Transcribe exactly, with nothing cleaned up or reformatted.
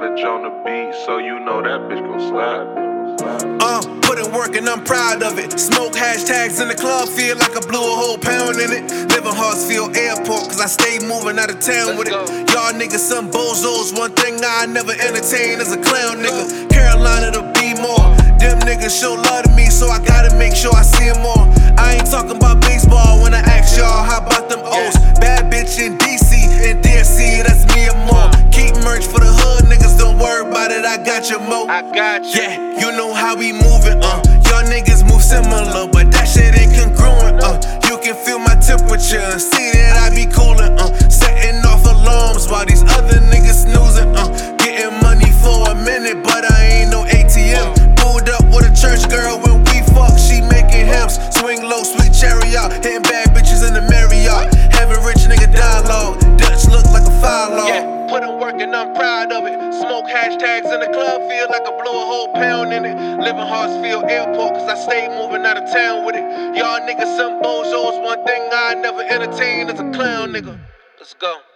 Savage on the beat, so you know that bitch gon' slap. Uh, put in work and I'm proud of it. Smoke hashtags in the club, feel like I blew a whole pound in it. Live in Hartsfield Airport, cause I stay moving out of town with it. Y'all niggas some bozos, one thing I never entertain is a clown nigga. Carolina to be more. Them niggas show love to me, so I gotta make sure I see them more. I ain't talking about baseball when I ask y'all, how about them O's? Bad bitch in D C and D S C, that's me and more. Keep merch for the hood, niggas, don't worry about it, I got your mo. I got you. Yeah, you know how we moving, uh. Y'all niggas move similar, but that shit ain't congruent, uh. You can feel my temperature and see that I be coolin', uh. Setting off alarms while these other niggas snoozing, uh. Getting money for a minute, but I ain't no A T M. Pulled up with a church girl when we fuck, she making hymns. Swing low, sweet chariot, hitting bad bitches in the Marriott. Having rich nigga dialogue, Dutch look like a file log. Yeah, put in work and I'm proud of it. Smoke hashtags in the club, feel like I blow a whole pound in it. Live in Hartsfield Airport, cause I stay moving out of town with it. Y'all niggas some bozos, one thing I never entertain is a clown nigga. Let's go.